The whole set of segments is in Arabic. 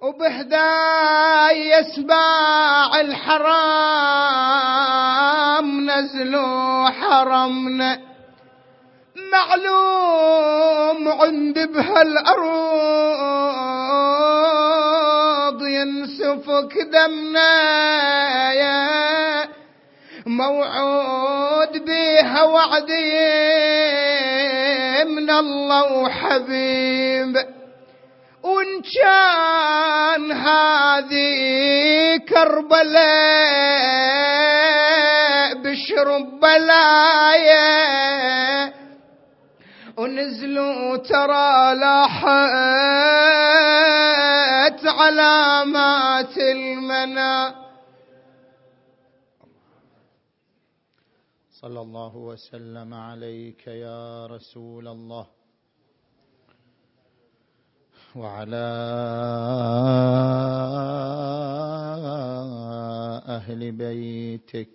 وبهداي يسبع الحرام نزلوا حرمنا، معلوم عند بهالأرض ينسفك دمنا، يا موعود بيها وعدي من الله وحبيب. وإن كان هذه كربلاء بشرب بلايا، ونزلوا ترى لاحت علامات المنى. صلى الله وسلم عليك يا رسول الله وعلى أهل بيتك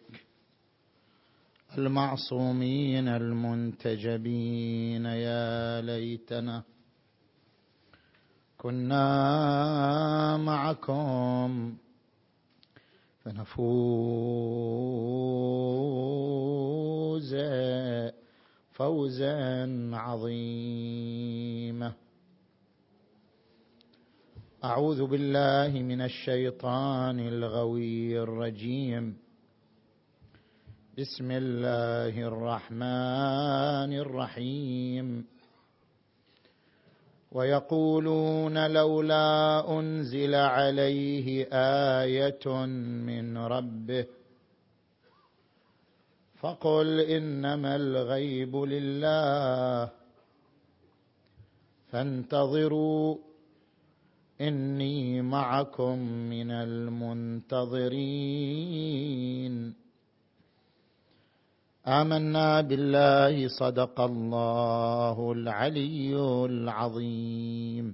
المعصومين المنتجبين. يا ليتنا كنا معكم فنفوز فوزا عظيما. أعوذ بالله من الشيطان الغوي الرجيم. بسم الله الرحمن الرحيم. ويقولون لولا أنزل عليه آية من ربه فقل إنما الغيب لله فانتظروا إني معكم من المنتظرين. آمنا بالله صدق الله العلي العظيم.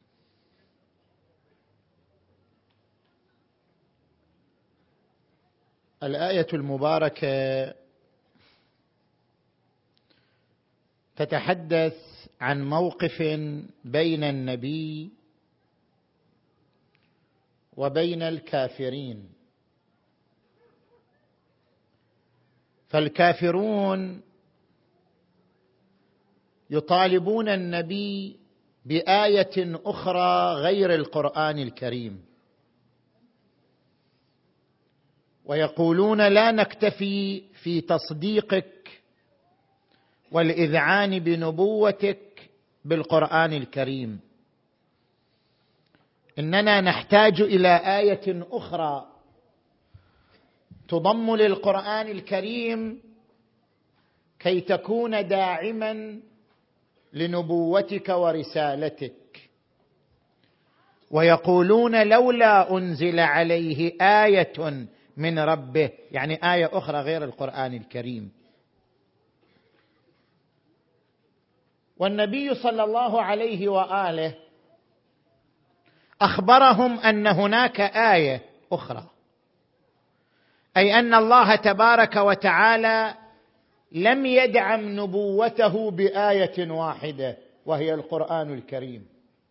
الآية المباركة تتحدث عن موقف بين النبي وبين الكافرين. فالكافرون يطالبون النبي بآية أخرى غير القرآن الكريم، ويقولون لا نكتفي في تصديقك والإذعان بنبوتك بالقرآن الكريم، إننا نحتاج إلى آية أخرى تضم للقرآن الكريم كي تكون داعما لنبوتك ورسالتك. ويقولون لولا أنزل عليه آية من ربه، يعني آية أخرى غير القرآن الكريم. والنبي صلى الله عليه وآله أخبرهم أن هناك آية أخرى، أي أن الله تبارك وتعالى لم يدعم نبوته بآية واحدة وهي القرآن الكريم،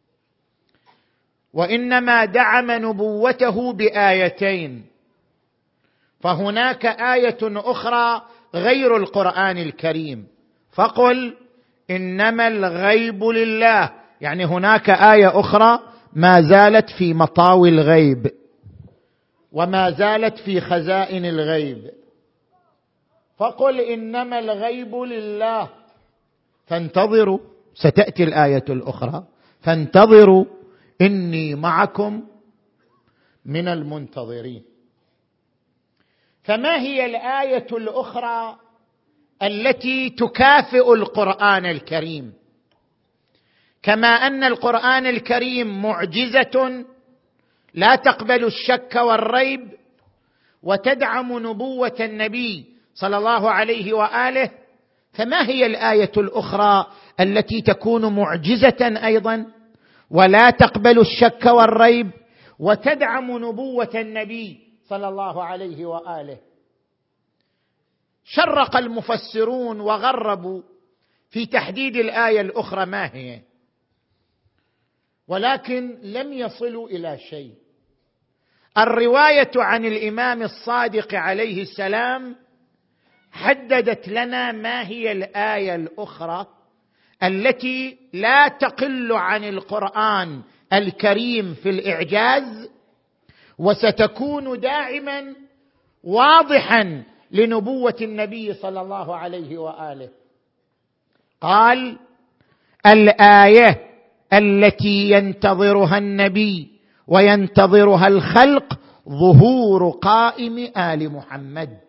وإنما دعم نبوته بآيتين. فهناك آية أخرى غير القرآن الكريم، فقل إنما الغيب لله، يعني هناك آية أخرى ما زالت في مطاوي الغيب وما زالت في خزائن الغيب. فقل إنما الغيب لله فانتظروا، ستأتي الآية الأخرى فانتظروا إني معكم من المنتظرين. فما هي الآية الأخرى التي تكافئ القرآن الكريم؟ كما أن القرآن الكريم معجزة لا تقبل الشك والريب وتدعم نبوة النبي صلى الله عليه وآله، فما هي الآية الأخرى التي تكون معجزة أيضا ولا تقبل الشك والريب وتدعم نبوة النبي صلى الله عليه وآله؟ شرق المفسرون وغربوا في تحديد الآية الأخرى ما هي، ولكن لم يصلوا إلى شيء. الرواية عن الإمام الصادق عليه السلام حددت لنا ما هي الآية الأخرى التي لا تقل عن القرآن الكريم في الإعجاز، وستكون داعما واضحا لنبوة النبي صلى الله عليه وآله. قال: الآية التي ينتظرها النبي وينتظرها الخلق ظهور قائم آل محمد.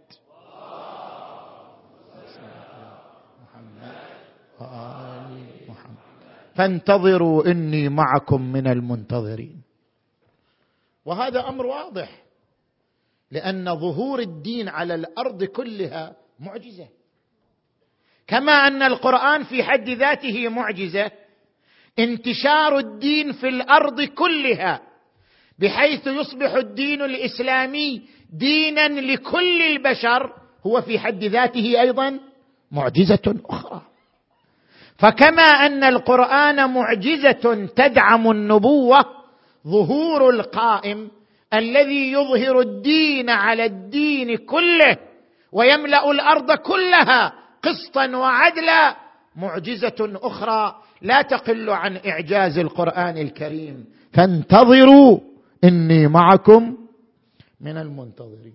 فانتظروا إني معكم من المنتظرين. وهذا أمر واضح، لأن ظهور الدين على الأرض كلها معجزة. كما أن القرآن في حد ذاته معجزة، انتشار الدين في الأرض كلها بحيث يصبح الدين الإسلامي دينا لكل البشر هو في حد ذاته أيضا معجزة أخرى. فكما أن القرآن معجزة تدعم النبوة، ظهور القائم الذي يظهر الدين على الدين كله ويملأ الأرض كلها قسطا وعدلا معجزة أخرى لا تقل عن إعجاز القرآن الكريم. فانتظروا إني معكم من المنتظرين.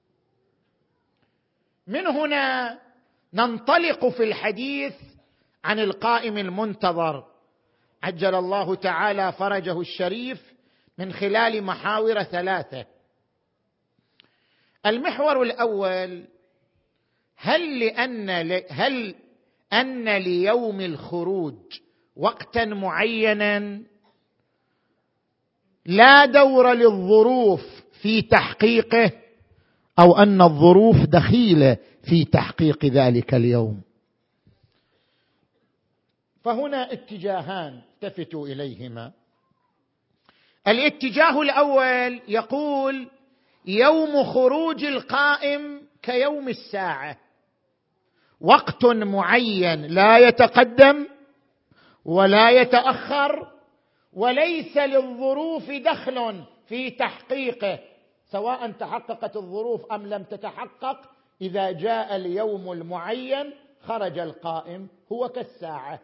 من هنا ننطلق في الحديث عن القائم المنتظر عجل الله تعالى فرجه الشريف من خلال محاور 3. المحور الأول: هل أن ليوم الخروج وقتا معينا لا دور للظروف في تحقيقه، أو أن الظروف دخيلة في تحقيق ذلك اليوم؟ فهنا اتجاهان التفتوا إليهما. الاتجاه الأول يقول: يوم خروج القائم كيوم الساعة، وقت معين لا يتقدم ولا يتأخر، وليس للظروف دخل في تحقيقه، سواء تحققت الظروف أم لم تتحقق. إذا جاء اليوم المعين خرج القائم، هو كالساعة.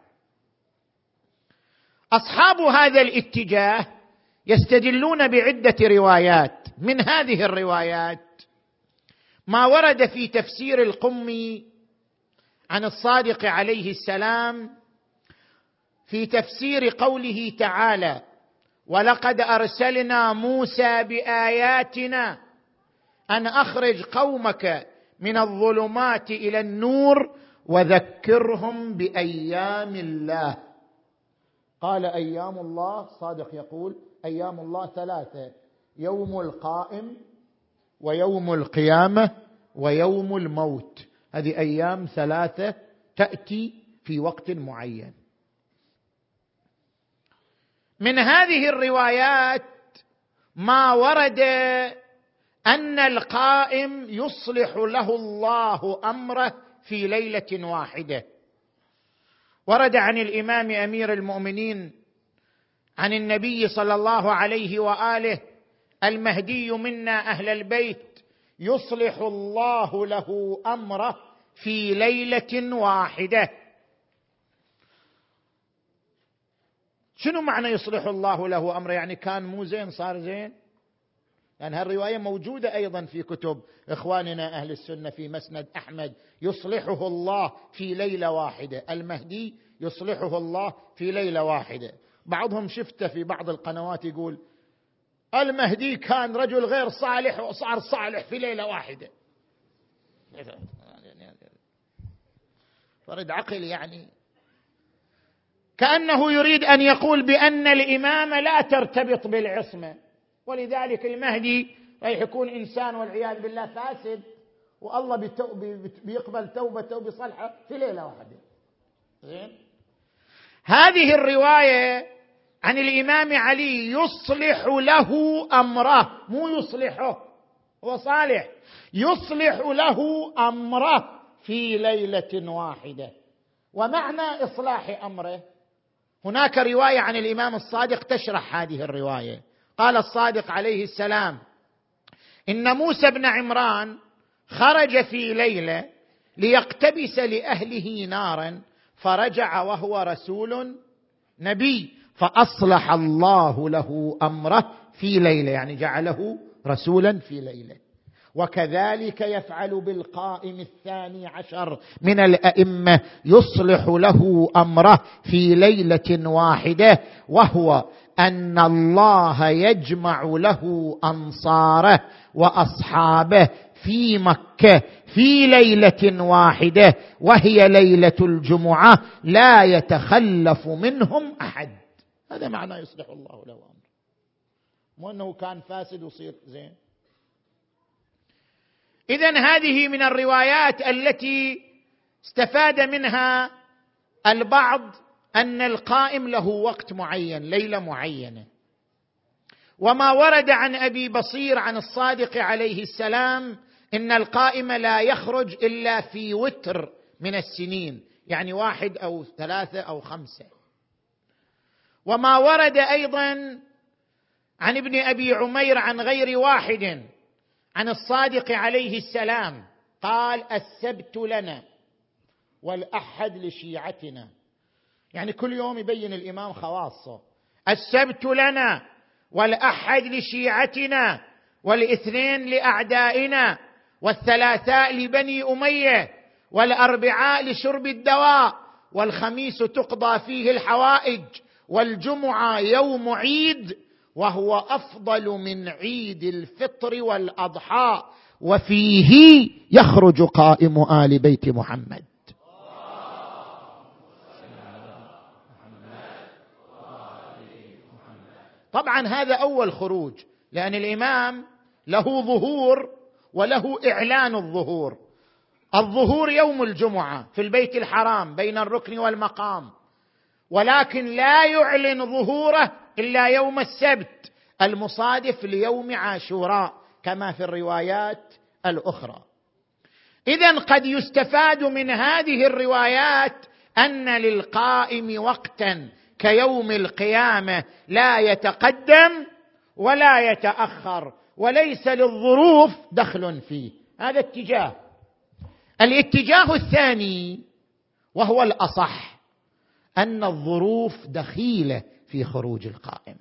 أصحاب هذا الاتجاه يستدلون بعدة روايات. من هذه الروايات ما ورد في تفسير القمي عن الصادق عليه السلام في تفسير قوله تعالى: ولقد أرسلنا موسى بآياتنا أن أخرج قومك من الظلمات إلى النور وذكرهم بأيام الله. قال: أيام الله، صادق يقول أيام الله 3: يوم القائم ويوم القيامة ويوم الموت. هذه أيام 3 تأتي في وقت معين. من هذه الروايات ما ورد أن القائم يصلح له الله أمره في ليلة واحدة. ورد عن الإمام أمير المؤمنين عن النبي صلى الله عليه وآله: المهدي منا أهل البيت يصلح الله له أمره في ليلة واحدة. شنو معنى يصلح الله له أمره؟ يعني كان مو زين صار زين؟ يعني هالرواية موجودة أيضا في كتب إخواننا أهل السنة في مسند أحمد: يصلحه الله في ليلة واحدة، المهدي يصلحه الله في ليلة واحدة. بعضهم شفته في بعض القنوات يقول المهدي كان رجل غير صالح وصار صالح في ليلة واحدة. فرد عقل، يعني كأنه يريد أن يقول بأن الإمامة لا ترتبط بالعصمة، ولذلك المهدي راح يكون إنسان والعياذ بالله فاسد، والله بيقبل توبته وبيصلحه في ليلة واحدة. زين؟ هذه الرواية عن الإمام علي يصلح له أمره، مو يصلحه، هو صالح، يصلح له أمره في ليلة واحدة. ومعنى إصلاح أمره هناك رواية عن الإمام الصادق تشرح هذه الرواية. قال الصادق عليه السلام: إن موسى بن عمران خرج في ليلة ليقتبس لأهله نارا، فرجع وهو رسول نبي، فأصلح الله له أمره في ليلة، يعني جعله رسولا في ليلة. وكذلك يفعل بالقائم 12 من الأئمة، يصلح له أمره في ليلة واحدة، وهو أن الله يجمع له أنصاره وأصحابه في مكة في ليلة واحدة، وهي ليلة الجمعة، لا يتخلف منهم أحد. هذا معنى يصلح الله له أمره، مو أنه كان فاسد وصير زين. إذن هذه من الروايات التي استفاد منها البعض أن القائم له وقت معين، ليلة معينة. وما ورد عن أبي بصير عن الصادق عليه السلام إن القائم لا يخرج إلا في وتر من السنين، يعني 1 أو 3 أو 5. وما ورد أيضا عن ابن أبي عمير عن غير واحد عن الصادق عليه السلام قال: السبت لنا والأحد لشيعتنا. يعني كل يوم يبين الإمام خواصه: السبت لنا والأحد لشيعتنا، والاثنين لأعدائنا، والثلاثاء لبني أمية، والأربعاء لشرب الدواء، والخميس تقضى فيه الحوائج، والجمعة يوم عيد وهو أفضل من عيد الفطر والأضحى، وفيه يخرج قائم آل بيت محمد. طبعا هذا أول خروج، لأن الإمام له ظهور وله إعلان الظهور. الظهور يوم الجمعة في البيت الحرام بين الركن والمقام، ولكن لا يعلن ظهوره إلا يوم السبت المصادف ليوم عاشوراء كما في الروايات الأخرى. إذن قد يستفاد من هذه الروايات أن للقائم وقتا كيوم القيامة لا يتقدم ولا يتأخر، وليس للظروف دخل فيه. هذا اتجاه. الاتجاه الثاني وهو الأصح أن الظروف دخيلة في خروج القائم.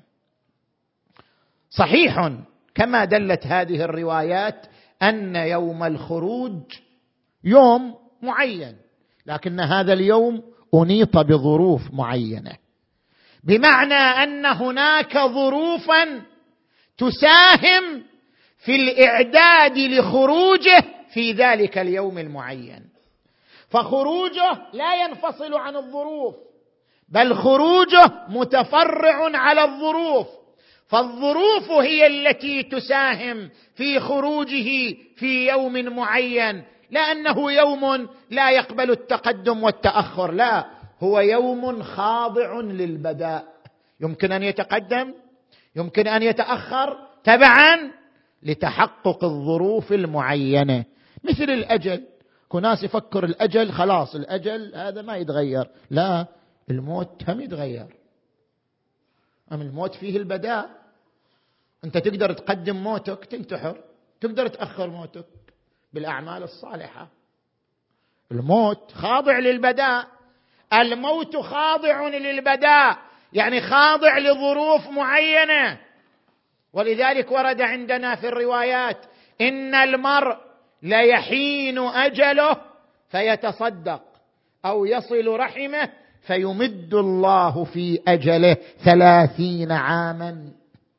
صحيح كما دلت هذه الروايات أن يوم الخروج يوم معين، لكن هذا اليوم أنيط بظروف معينة، بمعنى أن هناك ظروفا تساهم في الإعداد لخروجه في ذلك اليوم المعين. فخروجه لا ينفصل عن الظروف، بل خروجه متفرع على الظروف، فالظروف هي التي تساهم في خروجه في يوم معين، لا أنه يوم لا يقبل التقدم والتأخر، لا، هو يوم خاضع للبداء، يمكن أن يتقدم يمكن أن يتأخر تبعا لتحقق الظروف المعينة. مثل الأجل، كناس يفكر الأجل خلاص، الأجل هذا ما يتغير، لا، الموت هم يتغير. أما الموت فيه البداء، أنت تقدر تقدم موتك تنتحر، تقدر تأخر موتك بالأعمال الصالحة. الموت خاضع للبداء، الموت خاضع للبداء، يعني خاضع لظروف معينة. ولذلك ورد عندنا في الروايات: إن المرء ليحين أجله فيتصدق أو يصل رحمه فيمد الله في أجله 30 عاما.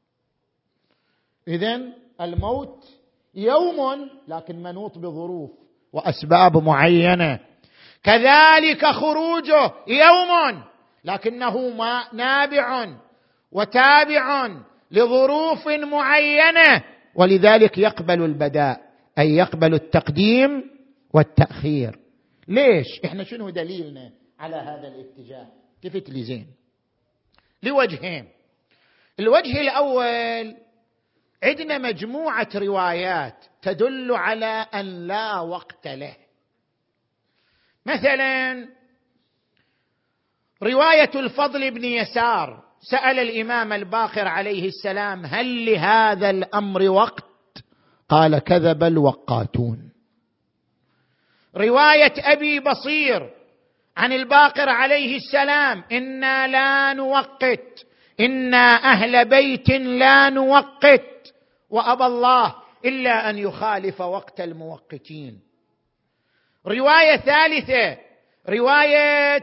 إذن الموت يوم لكن منوط بظروف وأسباب معينة، كذلك خروجه يوم لكنه نابع وتابع لظروف معينة، ولذلك يقبل البداء، أي يقبل التقديم والتأخير. ليش؟ إحنا شنو دليلنا على هذا الاتجاه؟ التفت لي زين، لوجهين. الوجه الأول، عندنا مجموعة روايات تدل على أن لا وقت له. مثلا رواية الفضل بن يسار سأل الإمام الباقر عليه السلام: هل لهذا الأمر وقت؟ قال: كذب الوقاتون. رواية أبي بصير عن الباقر عليه السلام: إنا لا نوقت، إنا أهل بيت لا نوقت، وأبى الله إلا أن يخالف وقت الموقتين. رواية ثالثة رواية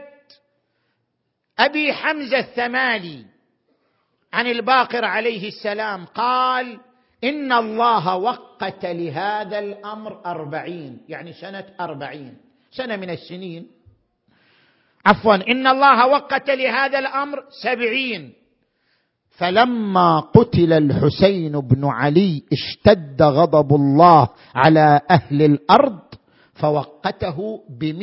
أبي حمزة الثمالي عن الباقر عليه السلام قال: إن الله وقت لهذا الأمر 40، يعني سنة 40 سنة من السنين، عفوا، إن الله وقت لهذا الأمر 70. فلما قتل الحسين بن علي اشتد غضب الله على أهل الأرض فوقته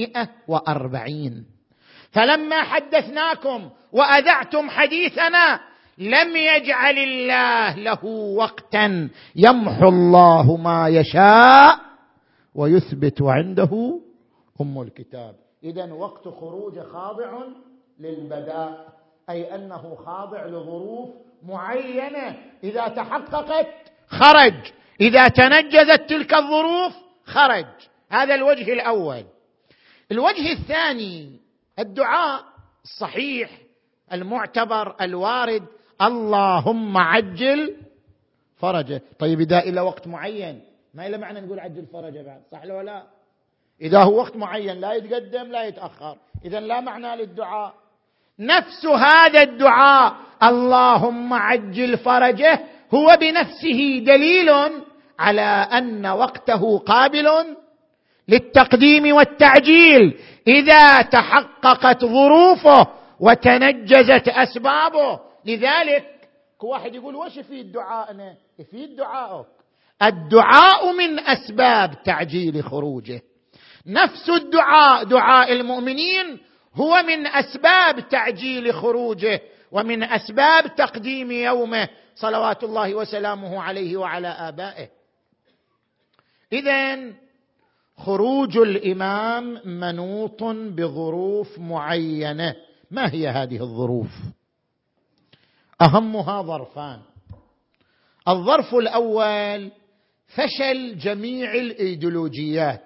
140. فلما حدثناكم وأذعتم حديثنا لم يجعل الله له وقتا، يمحو الله ما يشاء ويثبت عنده أم الكتاب. إذن وقت خروج خاضع للبداء، أي أنه خاضع لظروف معينة، إذا تحققت خرج، إذا تنجزت تلك الظروف خرج. هذا الوجه الأول. الوجه الثاني الدعاء الصحيح المعتبر الوارد: اللهم عجل فرجه. طيب إذا إلى وقت معين ما إلى معنى نقول عجل فرجه بعد، صح ولا لا؟ إذا هو وقت معين لا يتقدم لا يتأخر، إذن لا معنى للدعاء. نفس هذا الدعاء اللهم عجل فرجه هو بنفسه دليل على أن وقته قابل للتقديم والتعجيل إذا تحققت ظروفه وتنجزت أسبابه. لذلك واحد يقول: وش يفيد دعائنا؟ يفيد دعائك. الدعاء من أسباب تعجيل خروجه، نفس الدعاء دعاء المؤمنين هو من أسباب تعجيل خروجه ومن أسباب تقديم يومه صلوات الله وسلامه عليه وعلى آبائه. إذن خروج الإمام منوط بظروف معينة. ما هي هذه الظروف؟ أهمها ظرفان. الظرف الأول فشل جميع الإيديولوجيات،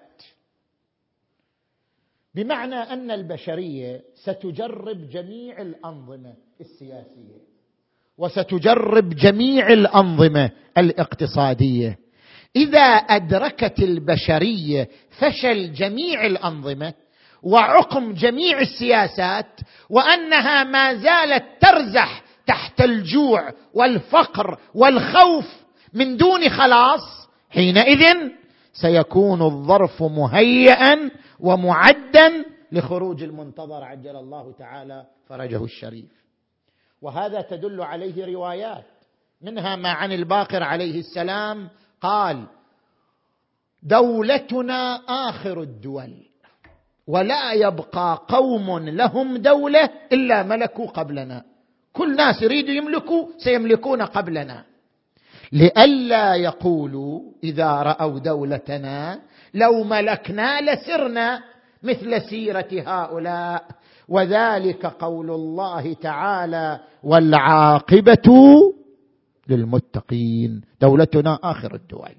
بمعنى أن البشرية ستجرب جميع الأنظمة السياسية وستجرب جميع الأنظمة الاقتصادية. إذا أدركت البشرية فشل جميع الأنظمة وعقم جميع السياسات وأنها ما زالت ترزح تحت الجوع والفقر والخوف من دون خلاص، حينئذ سيكون الظرف مهيئا ومعدا لخروج المنتظر عجل الله تعالى فرجه الشريف. وهذا تدل عليه روايات، منها ما عن الباقر عليه السلام قال: دولتنا آخر الدول ولا يبقى قوم لهم دولة إلا ملكوا قبلنا، كل ناس يريدوا يملكوا سيملكون قبلنا، لئلا يقولوا إذا رأوا دولتنا لو ملكنا لسرنا مثل سيرة هؤلاء، وذلك قول الله تعالى: والعاقبة للمتقين. دولتنا آخر الدول.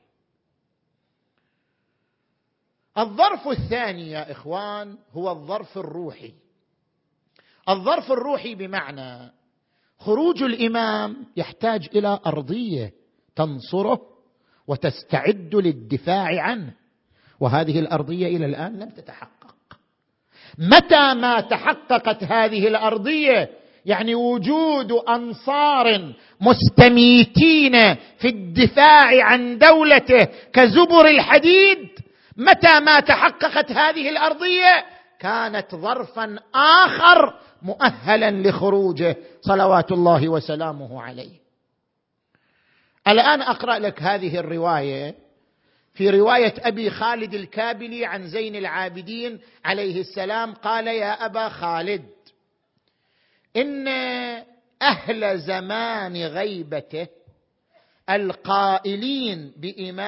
الظرف الثاني يا إخوان هو الظرف الروحي. الظرف الروحي بمعنى خروج الإمام يحتاج إلى أرضية تنصره وتستعد للدفاع عنه، وهذه الأرضية إلى الآن لم تتحقق. متى ما تحققت هذه الأرضية، يعني وجود أنصار مستميتين في الدفاع عن دولته كزبر الحديد، متى ما تحققت هذه الأرضية كانت ظرفا آخر مؤهلا لخروجه صلوات الله وسلامه عليه. الآن أقرأ لك هذه الرواية، في رواية أبي خالد الكابلي عن زين العابدين عليه السلام قال: يا أبا خالد، إن أهل زمان غيبته القائلين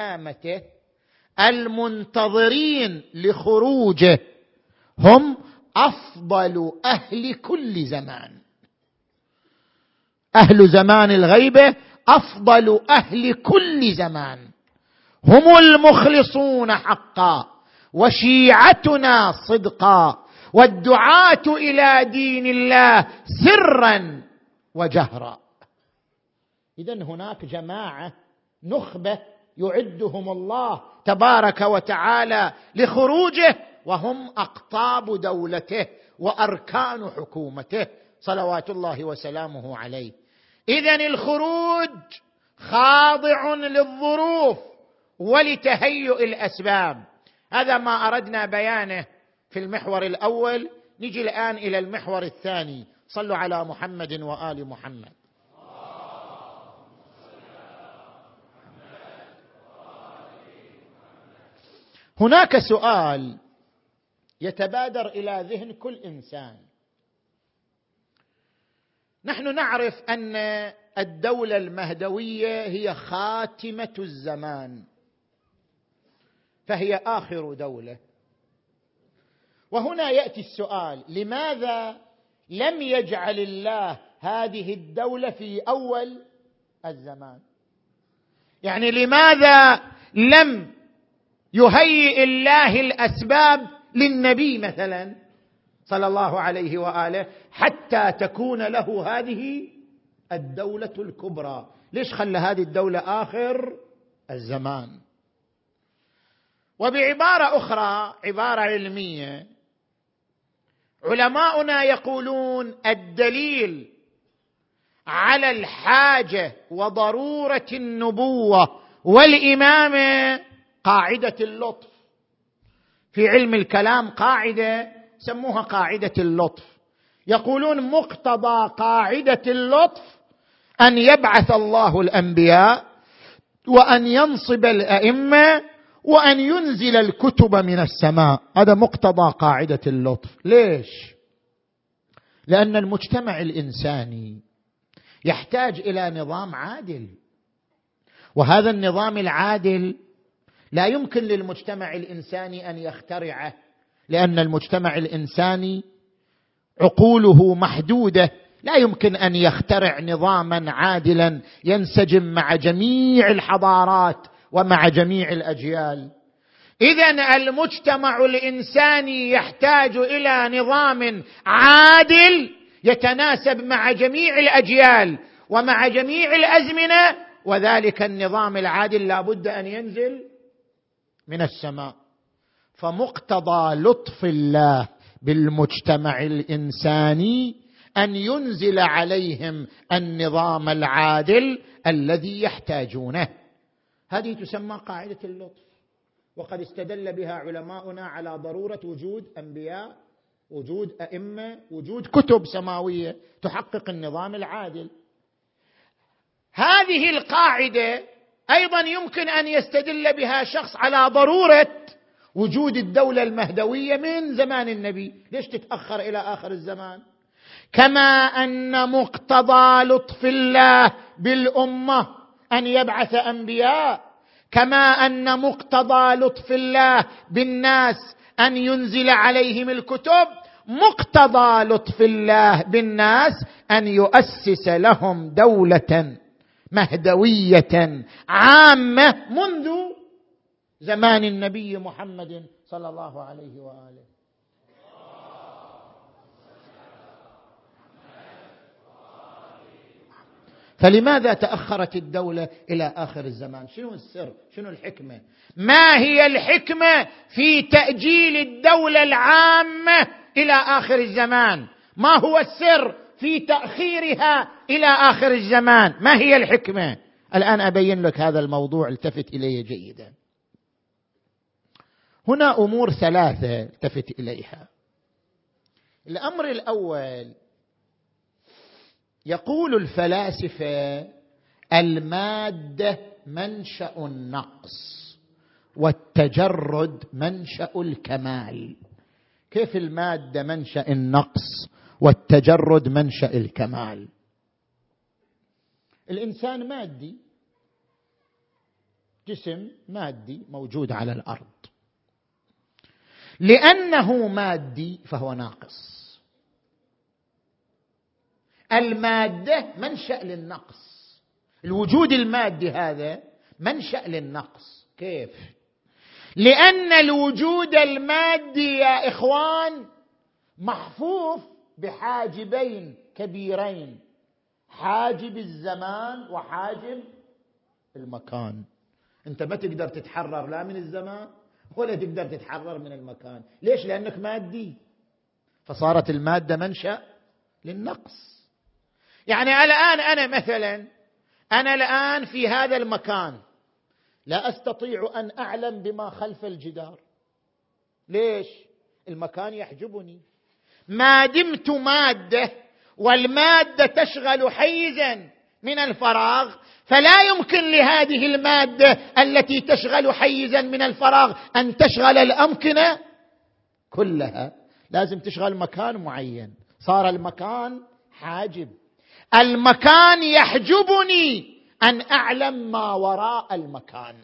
بإمامته المنتظرين لخروجه هم أفضل أهل كل زمان. أهل زمان الغيبة أفضل أهل كل زمان، هم المخلصون حقا وشيعتنا صدقا والدعاة إلى دين الله سرا وجهرا. إذن هناك جماعة نخبة يعدهم الله تبارك وتعالى لخروجه، وهم أقطاب دولته وأركان حكومته صلوات الله وسلامه عليه. إذن الخروج خاضع للظروف ولتهيؤ الأسباب. هذا ما أردنا بيانه في المحور الأول. نجي الآن إلى المحور الثاني. صلوا على محمد وآل محمد. هناك سؤال يتبادر إلى ذهن كل إنسان. نحن نعرف أن الدولة المهدوية هي خاتمة الزمان، فهي آخر دولة. وهنا يأتي السؤال: لماذا لم يجعل الله هذه الدولة في أول الزمان؟ يعني لماذا لم يهيئ الله الأسباب للنبي مثلا صلى الله عليه وآله حتى تكون له هذه الدولة الكبرى؟ ليش خلى هذه الدولة آخر الزمان؟ وبعبارة أخرى، عبارة علمية، علماؤنا يقولون الدليل على الحاجة وضرورة النبوة والإمامة قاعدة اللطف. في علم الكلام قاعدة سموها قاعدة اللطف. يقولون مقتضى قاعدة اللطف أن يبعث الله الأنبياء وأن ينصب الأئمة وأن ينزل الكتب من السماء. هذا مقتضى قاعدة اللطف. ليش؟ لأن المجتمع الإنساني يحتاج إلى نظام عادل، وهذا النظام العادل لا يمكن للمجتمع الإنساني أن يخترعه، لأن المجتمع الإنساني عقوله محدودة، لا يمكن أن يخترع نظاما عادلا ينسجم مع جميع الحضارات ومع جميع الأجيال. إذن المجتمع الإنساني يحتاج إلى نظام عادل يتناسب مع جميع الأجيال ومع جميع الأزمنة، وذلك النظام العادل لا بد أن ينزل من السماء. فمقتضى لطف الله بالمجتمع الإنساني أن ينزل عليهم النظام العادل الذي يحتاجونه. هذه تسمى قاعدة اللطف، وقد استدل بها علماؤنا على ضرورة وجود أنبياء، وجود أئمة، وجود كتب سماوية تحقق النظام العادل. هذه القاعدة أيضا يمكن أن يستدل بها شخص على ضرورة وجود الدولة المهدوية من زمان النبي. ليش تتأخر إلى آخر الزمان؟ كما أن مقتضى لطف الله بالأمة أن يبعث أنبياء، كما أن مقتضى لطف الله بالناس أن ينزل عليهم الكتب، مقتضى لطف الله بالناس أن يؤسس لهم دولة مهدوية عامة منذ زمان النبي محمد صلى الله عليه وآله. فلماذا تأخرت الدولة إلى آخر الزمان؟ شنو السر؟ شنو الحكمة؟ ما هي الحكمة في تأجيل الدولة العامة إلى آخر الزمان؟ ما هو السر في تأخيرها إلى آخر الزمان؟ ما هي الحكمة؟ الآن أبين لك هذا الموضوع، التفت إليه جيدا. هنا أمور ثلاثة التفت إليها. الأمر الأول، يقول الفلاسفة المادة منشأ النقص والتجرد منشأ الكمال. كيف المادة منشأ النقص والتجرد منشأ الكمال؟ الإنسان مادي، جسم مادي موجود على الأرض. لأنه مادي فهو ناقص. المادة منشأ للنقص، الوجود المادي هذا منشأ للنقص. كيف؟ لأن الوجود المادي يا إخوان محفوف بحاجبين كبيرين، حاجب الزمان وحاجب المكان. أنت ما تقدر تتحرر لا من الزمان ولا تقدر تتحرر من المكان. ليش؟ لأنك مادي، فصارت المادة منشأ للنقص. يعني الآن أنا الآن في هذا المكان لا أستطيع أن أعلم بما خلف الجدار. ليش؟ المكان يحجبني. ما دمت مادة والمادة تشغل حيزا من الفراغ، فلا يمكن لهذه المادة التي تشغل حيزا من الفراغ أن تشغل الأمكنة كلها، لازم تشغل مكان معين. صار المكان حاجب، المكان يحجبني أن أعلم ما وراء المكان.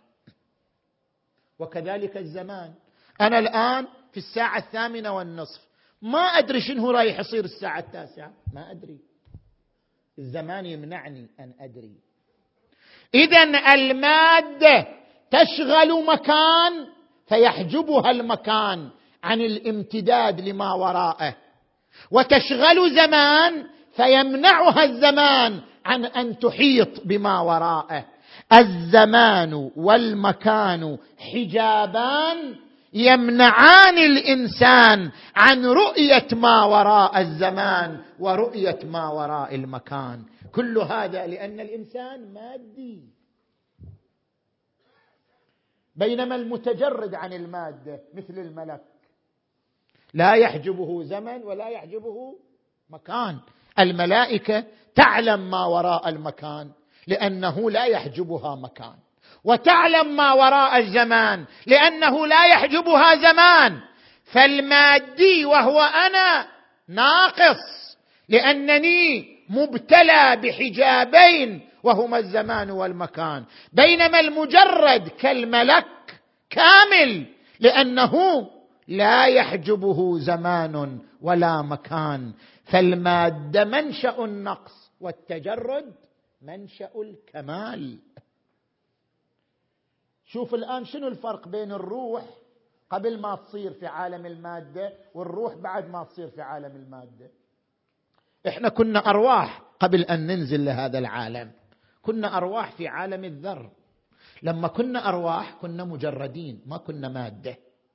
وكذلك الزمان. أنا الآن في 8:08 ما أدري شنو رايح يصير 9:09، ما أدري، الزمان يمنعني أن أدري. إذن المادة تشغل مكان فيحجبها المكان عن الامتداد لما وراءه، وتشغل زمان فيمنعها الزمان عن أن تحيط بما وراءه. الزمان والمكان حجابان يمنعان الإنسان عن رؤية ما وراء الزمان ورؤية ما وراء المكان. كل هذا لأن الإنسان مادي. بينما المتجرد عن المادة مثل الملك لا يحجبه زمن ولا يحجبه مكان. الملائكة تعلم ما وراء المكان لأنه لا يحجبها مكان، وتعلم ما وراء الزمان لأنه لا يحجبها زمان. فالمادي وهو أنا ناقص لأنني مبتلى بحجابين وهما الزمان والمكان، بينما المجرد كالملك كامل لأنه لا يحجبه زمان ولا مكان. فالمادة منشأ النقص والتجرد منشأ الكمال. شوف الآن شنو الفرق بين الروح قبل ما تصير في عالم المادة والروح بعد ما تصير في عالم المادة. احنا كنا أرواح قبل أن ننزل لهذا العالم، كنا أرواح في عالم الذر. لما كنا أرواح كنا مجردين، ما كنا مادة.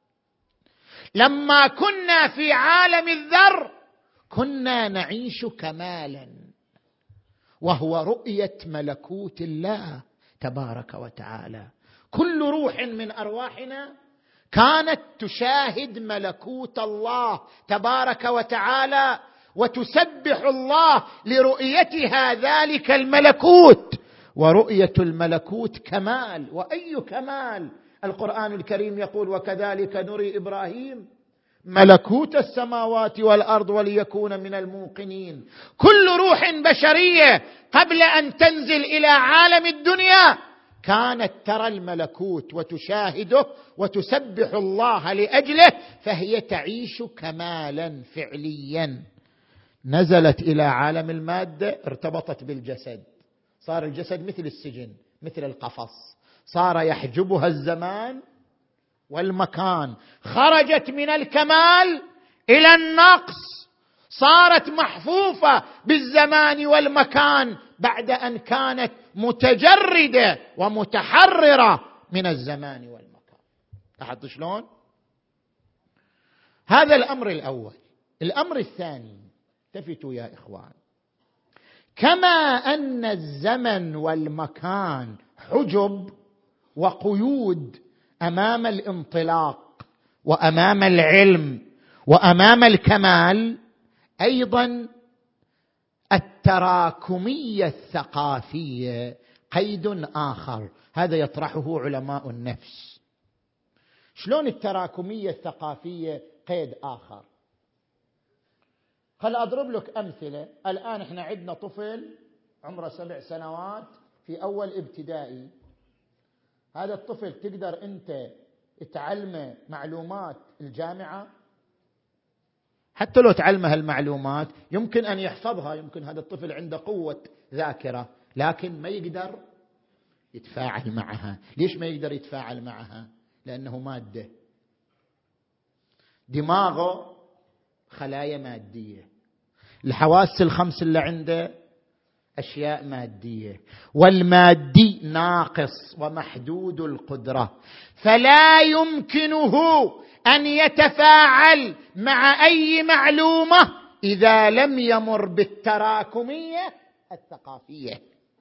لما كنا في عالم الذر كنا نعيش كمالا، وهو رؤية ملكوت الله تبارك وتعالى. كل روح من أرواحنا كانت تشاهد ملكوت الله تبارك وتعالى وتسبح الله لرؤيتها ذلك الملكوت. ورؤية الملكوت كمال، وأي كمال! القرآن الكريم يقول: وكذلك نري إبراهيم ملكوت السماوات والأرض وليكون من الموقنين. كل روح بشرية قبل أن تنزل إلى عالم الدنيا كانت ترى الملكوت وتشاهده وتسبح الله لأجله، فهي تعيش كمالا فعليا. نزلت إلى عالم المادة، ارتبطت بالجسد، صار الجسد مثل السجن، مثل القفص، صار يحجبها الزمان والمكان. خرجت من الكمال إلى النقص، صارت محفوفة بالزمان والمكان بعد أن كانت متجردة ومتحررة من الزمان والمكان. لاحظت شلون؟ هذا الأمر الأول. الأمر الثاني، التفتوا يا إخوان، كما أن الزمن والمكان حجب وقيود أمام الانطلاق وأمام العلم وأمام الكمال، أيضا التراكمية الثقافية قيد آخر. هذا يطرحه علماء النفس. شلون التراكمية الثقافية قيد آخر؟ خل أضرب لك أمثلة. الآن إحنا عندنا طفل عمره 7 سنوات في أول ابتدائي. هذا الطفل تقدر أنت يتعلم معلومات الجامعة، حتى لو تعلم هالمعلومات يمكن أن يحفظها، يمكن هذا الطفل عنده قوة ذاكرة، لكن ما يقدر يتفاعل معها. ليش ما يقدر يتفاعل معها؟ لأنه مادة، دماغه خلايا مادية، الحواس الخمس اللي عنده أشياء مادية، والمادي ناقص ومحدود القدرة، فلا يمكنه أن يتفاعل مع أي معلومة إذا لم يمر بالتراكمية الثقافية.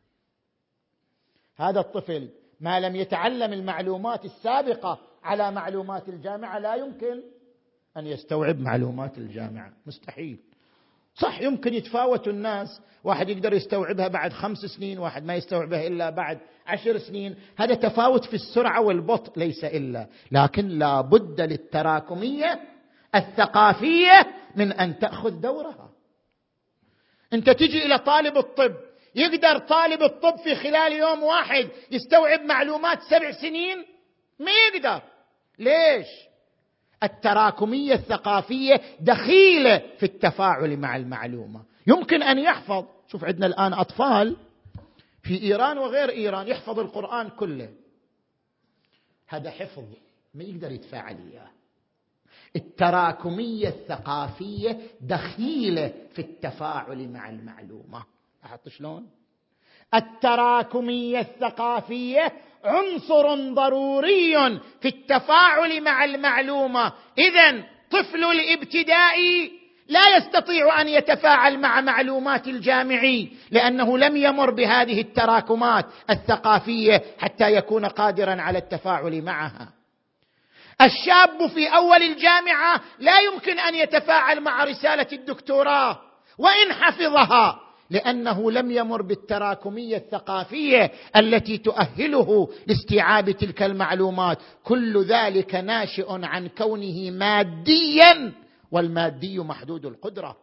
هذا الطفل ما لم يتعلم المعلومات السابقة على معلومات الجامعة لا يمكن أن يستوعب معلومات الجامعة، مستحيل. صح، يمكن يتفاوت الناس، واحد يقدر يستوعبها بعد 5 سنين، واحد ما يستوعبها إلا بعد 10 سنين، هذا تفاوت في السرعة والبطء ليس إلا، لكن لا بد للتراكمية الثقافية من أن تأخذ دورها. أنت تجي إلى طالب الطب، يقدر طالب الطب في خلال يوم واحد يستوعب معلومات 7 سنين؟ ما يقدر. ليش؟ التراكمية الثقافية دخيلة في التفاعل مع المعلومة. يمكن أن يحفظ، شوف عندنا الآن أطفال في إيران وغير إيران يحفظ القرآن كله، هذا حفظ ما يقدر يتفاعل إياه. التراكمية الثقافية دخيلة في التفاعل مع المعلومة. أحط شلون؟ التراكمية الثقافية عنصر ضروري في التفاعل مع المعلومة. إذن طفل الابتدائي لا يستطيع أن يتفاعل مع معلومات الجامعي لأنه لم يمر بهذه التراكمات الثقافية حتى يكون قادرا على التفاعل معها. الشاب في أول الجامعة لا يمكن أن يتفاعل مع رسالة الدكتوراه وإن حفظها، لأنه لم يمر بالتراكمية الثقافية التي تؤهله لاستيعاب تلك المعلومات. كل ذلك ناشئ عن كونه ماديا، والمادي محدود القدرة.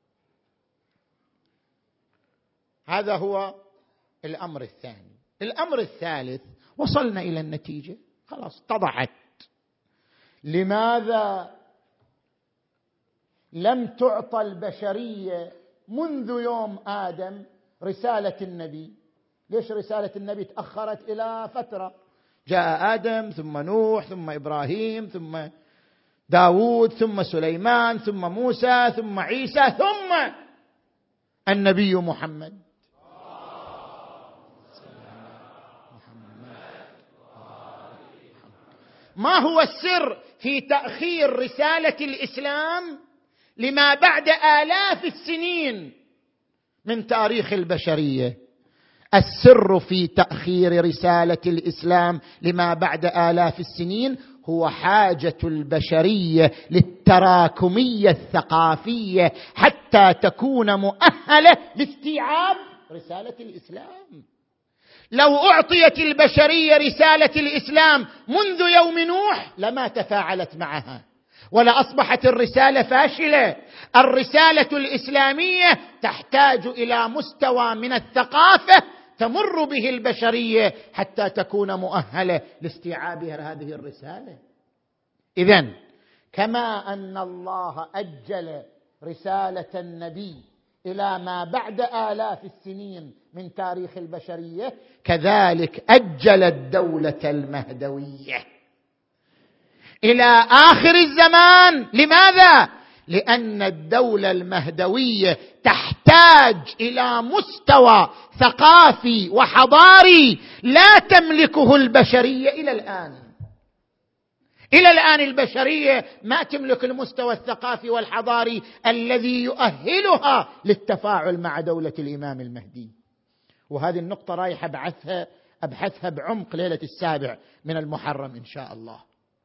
هذا هو الأمر الثاني. الأمر الثالث، وصلنا إلى النتيجة، خلاص اتضحت لماذا لم تعطى البشرية منذ يوم آدم رسالة النبي. ليش رسالة النبي تأخرت إلى فترة؟ جاء آدم ثم نوح ثم إبراهيم ثم داود ثم سليمان ثم موسى ثم عيسى ثم النبي محمد. ما هو السر في تأخير رسالة الإسلام لما بعد آلاف السنين من تاريخ البشرية؟ السر في تأخير رسالة الإسلام لما بعد آلاف السنين هو حاجة البشرية للتراكمية الثقافية حتى تكون مؤهلة لاستيعاب رسالة الإسلام. لو أعطيت البشرية رسالة الإسلام منذ يوم نوح لما تفاعلت معها، ولا أصبحت الرسالة فاشلة. الرسالة الإسلامية تحتاج إلى مستوى من الثقافة تمر به البشرية حتى تكون مؤهلة لاستيعاب هذه الرسالة. إذن كما أن الله أجل رسالة النبي إلى ما بعد آلاف السنين من تاريخ البشرية، كذلك أجل الدولة المهدوية إلى آخر الزمان. لماذا؟ لأن الدولة المهدوية تحتاج إلى مستوى ثقافي وحضاري لا تملكه البشرية إلى الآن. إلى الآن البشرية ما تملك المستوى الثقافي والحضاري الذي يؤهلها للتفاعل مع دولة الإمام المهدي. وهذه النقطة رايح أبحثها بعمق ليلة 7 من المحرم إن شاء الله.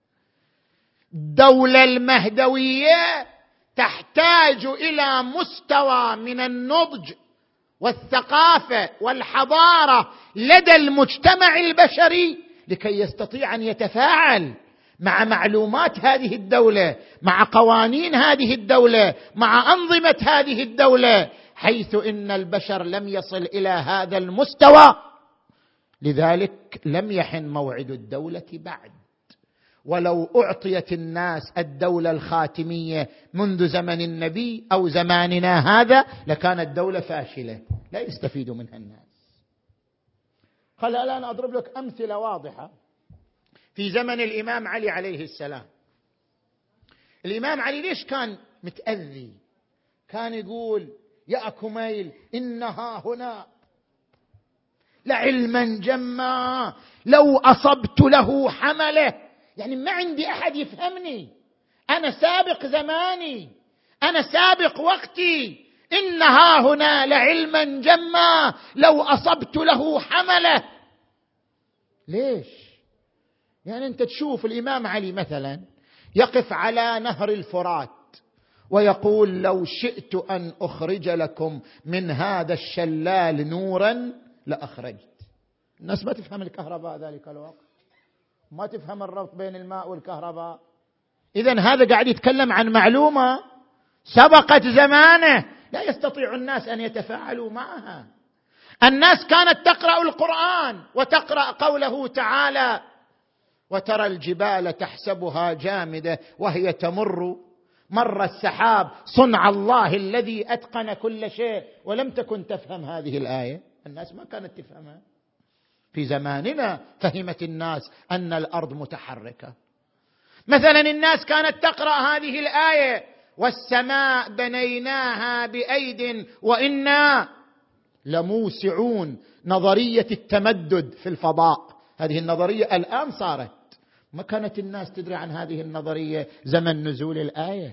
الدولة المهدوية تحتاج إلى مستوى من النضج والثقافة والحضارة لدى المجتمع البشري لكي يستطيع أن يتفاعل مع معلومات هذه الدولة، مع قوانين هذه الدولة، مع أنظمة هذه الدولة، حيث إن البشر لم يصل إلى هذا المستوى. لذلك لم يحن موعد الدولة بعد. ولو أعطيت الناس الدولة الخاتمية منذ زمن النبي أو زماننا هذا لكانت دولة فاشلة لا يستفيد منها الناس. خل الآن أضرب لك أمثلة واضحة. في زمن الإمام علي عليه السلام، الإمام علي ليش كان متأذي؟ كان يقول: يا كميل إنها هنا لعلما جما لو أصبت له حمله. يعني ما عندي أحد يفهمني، أنا سابق زماني، أنا سابق وقتي. إنها هنا لعلما جما لو أصبت له حمله. ليش؟ يعني أنت تشوف الإمام علي مثلا يقف على نهر الفرات ويقول: لو شئت أن أخرج لكم من هذا الشلال نورا لأخرجت. الناس ما تفهم الكهرباء ذلك الوقت، ما تفهم الربط بين الماء والكهرباء. إذن هذا قاعد يتكلم عن معلومة سبقت زمانه، لا يستطيع الناس أن يتفاعلوا معها. الناس كانت تقرأ القرآن وتقرأ قوله تعالى: وترى الجبال تحسبها جامدة وهي تمر مر السحاب صنع الله الذي أتقن كل شيء. ولم تكن تفهم هذه الآية، الناس ما كانت تفهمها. في زماننا فهمت الناس أن الأرض متحركة. مثلا الناس كانت تقرأ هذه الآية: والسماء بنيناها بأيد وإنا لموسعون. نظرية التمدد في الفضاء، هذه النظرية الآن صارت، ما كانت الناس تدري عن هذه النظرية زمن نزول الآية.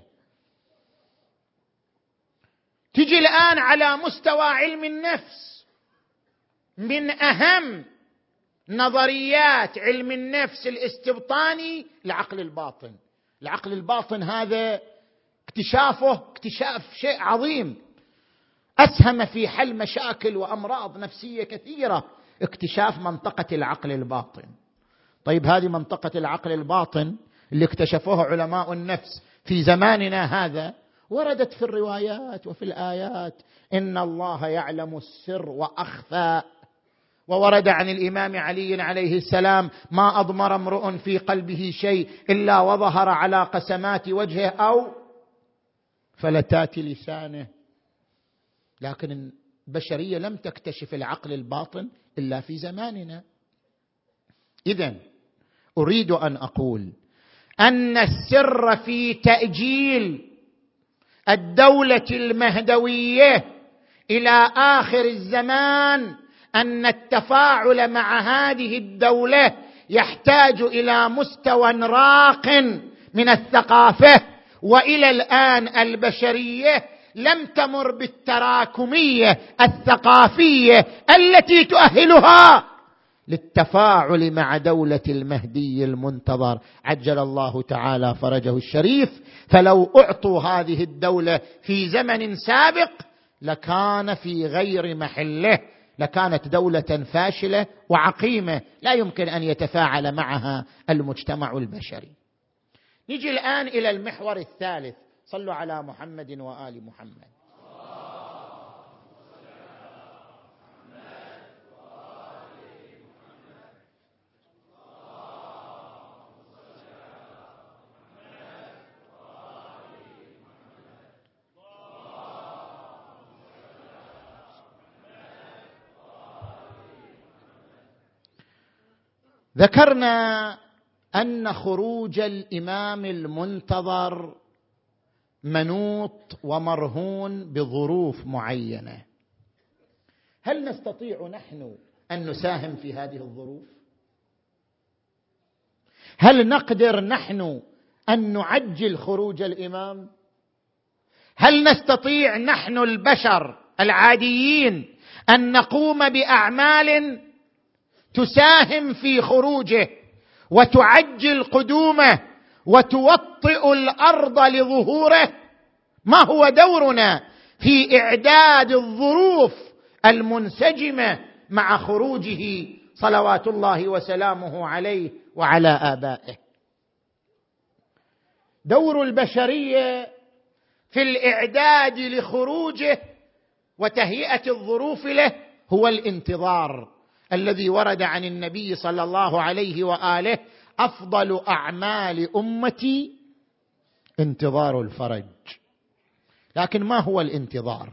تجي الآن على مستوى علم النفس، من أهم نظريات علم النفس الاستبطاني العقل الباطن. العقل الباطن هذا اكتشاف شيء عظيم، أسهم في حل مشاكل وأمراض نفسية كثيرة، اكتشاف منطقة العقل الباطن. طيب هذه منطقة العقل الباطن اللي اكتشفوها علماء النفس في زماننا هذا وردت في الروايات وفي الآيات: إن الله يعلم السر وأخفى. وورد عن الإمام علي عليه السلام: ما أضمر امرؤ في قلبه شيء إلا وظهر على قسمات وجهه أو فلتات لسانه. لكن البشرية لم تكتشف العقل الباطن إلا في زماننا. إذن أريد أن أقول أن السر في تأجيل الدولة المهدوية إلى آخر الزمان أن التفاعل مع هذه الدولة يحتاج إلى مستوى راق من الثقافة. وإلى الآن البشرية لم تمر بالتراكمية الثقافية التي تؤهلها للتفاعل مع دولة المهدي المنتظر عجل الله تعالى فرجه الشريف. فلو أعطوا هذه الدولة في زمن سابق لكان في غير محله، لكانت دولة فاشلة وعقيمة لا يمكن أن يتفاعل معها المجتمع البشري. نجي الآن إلى المحور الثالث. صلوا على محمد وآل محمد. ذكرنا أن خروج الإمام المنتظر منوط ومرهون بظروف معينة. هل نستطيع نحن أن نساهم في هذه الظروف؟ هل نقدر نحن أن نعجل خروج الإمام؟ هل نستطيع نحن البشر العاديين أن نقوم بأعمال تساهم في خروجه وتعجل قدومه وتوطئ الأرض لظهوره؟ ما هو دورنا في إعداد الظروف المنسجمة مع خروجه صلوات الله وسلامه عليه وعلى آبائه؟ دور البشرية في الإعداد لخروجه وتهيئة الظروف له هو الانتظار الذي ورد عن النبي صلى الله عليه وآله: أفضل أعمال أمتي انتظار الفرج. لكن ما هو الانتظار؟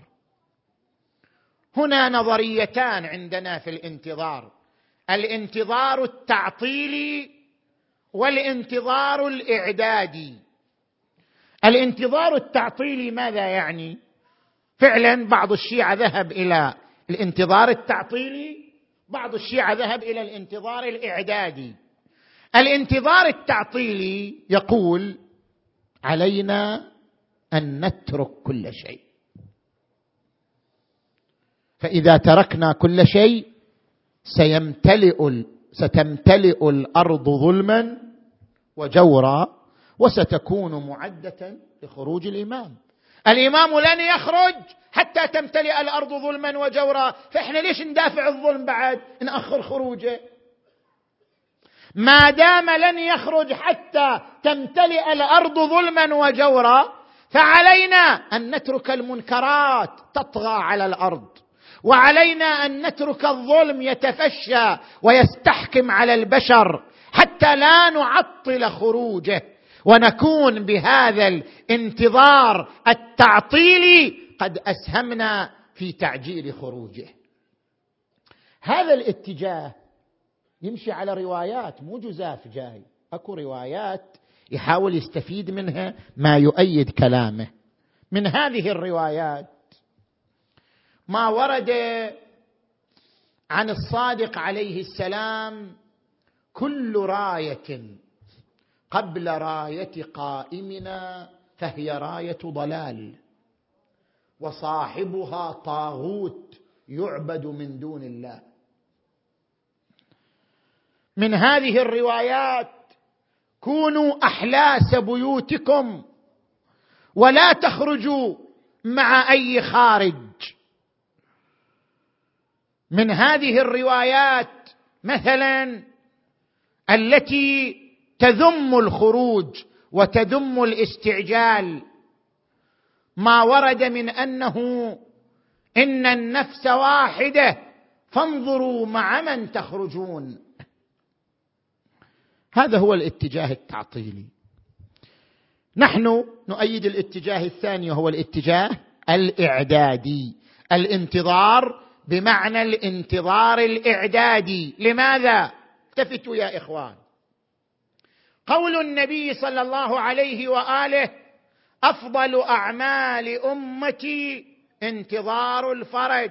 هنا نظريتان عندنا في الانتظار: الانتظار التعطيلي والانتظار الإعدادي. الانتظار التعطيلي ماذا يعني؟ فعلا بعض الشيعة ذهب إلى الانتظار التعطيلي، بعض الشيعة ذهب إلى الانتظار الإعدادي. الانتظار التعطيلي يقول علينا أن نترك كل شيء، فإذا تركنا كل شيء ستمتلئ الأرض ظلما وجورا وستكون معدة لخروج الإمام. الإمام لن يخرج حتى تمتلئ الأرض ظلما وجورا، فإحنا ليش ندافع الظلم بعد نأخر خروجه؟ ما دام لن يخرج حتى تمتلئ الأرض ظلما وجورا فعلينا أن نترك المنكرات تطغى على الأرض، وعلينا أن نترك الظلم يتفشى ويستحكم على البشر حتى لا نعطل خروجه، ونكون بهذا الانتظار التعطيلي قد أسهمنا في تعجيل خروجه. هذا الاتجاه يمشي على روايات، مو جزاف جاي، أكو روايات يحاول يستفيد منها ما يؤيد كلامه. من هذه الروايات ما ورد عن الصادق عليه السلام: كل راية قبل راية قائمنا فهي راية ضلال، وصاحبها طاغوت يعبد من دون الله. من هذه الروايات: كونوا أحلاس بيوتكم ولا تخرجوا مع أي خارج. من هذه الروايات مثلا التي تذم الخروج وتذم الاستعجال ما ورد من أنه إن النفس واحدة فانظروا مع من تخرجون. هذا هو الاتجاه التعطيلي. نحن نؤيد الاتجاه الثاني وهو الاتجاه الإعدادي، الانتظار بمعنى الانتظار الإعدادي. لماذا؟ التفتوا يا إخوان، قول النبي صلى الله عليه وآله: أفضل أعمال أمتي انتظار الفرج.